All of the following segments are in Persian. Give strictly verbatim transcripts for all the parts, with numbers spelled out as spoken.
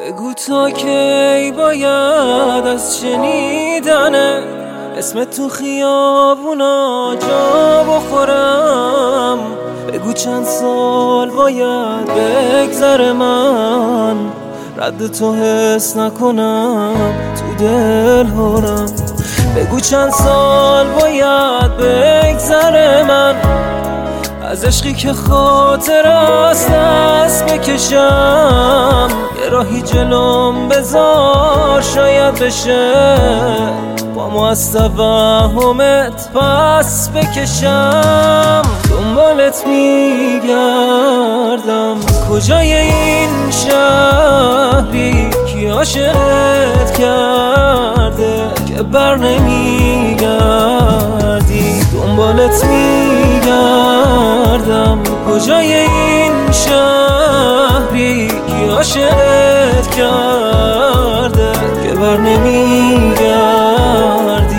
بگو تا کی باید از شنیدن اسم تو خیابونا جا بخورم. بگو چند سال باید بگذره من رد تو حس نکنم تو دل هرم. بگو چند سال باید بگذره من از عشقی که خاطر است دست بکشم. یه راهی جلوم بذار شاید بشه با ما از توهمت پس بکشم. دنبالت میگردم کجای این شهری کی عاشقت کرده که بر نمیگردی. دنبالت میگردم کجای این شهری کی عاشقت کرده که بر نمیگردی.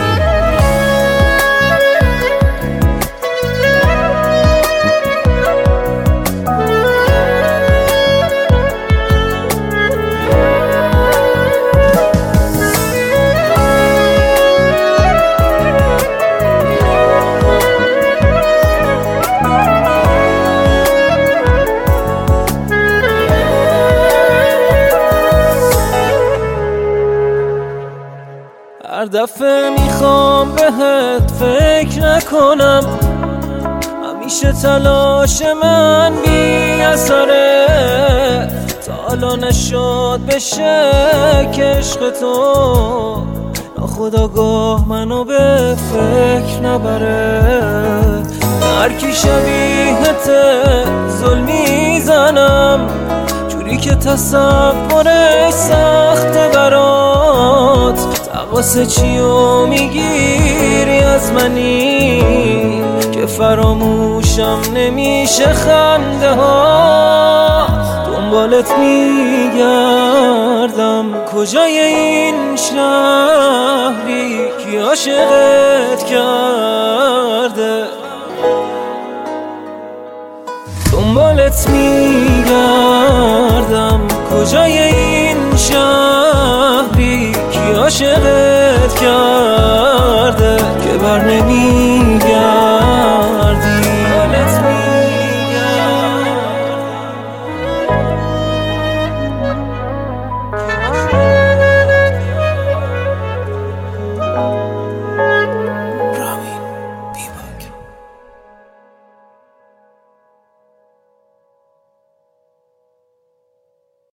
هر دفعه میخوام بهت فکر نکنم همیشه تلاش من بی اثره. تا حالا نشد بشه که عشق تو ناخودآگاه منو به فکر نبره. هر کی شبیهت ظلم میزنم جوری که تصورش سخته برات. واسه چیو میگیری از منی که فراموشم نمیشه خنده ها. دنبالت میگردم کجای این شهری کی عاشقت کرده. دنبالت میگردم کجای این شهری کی عاشقت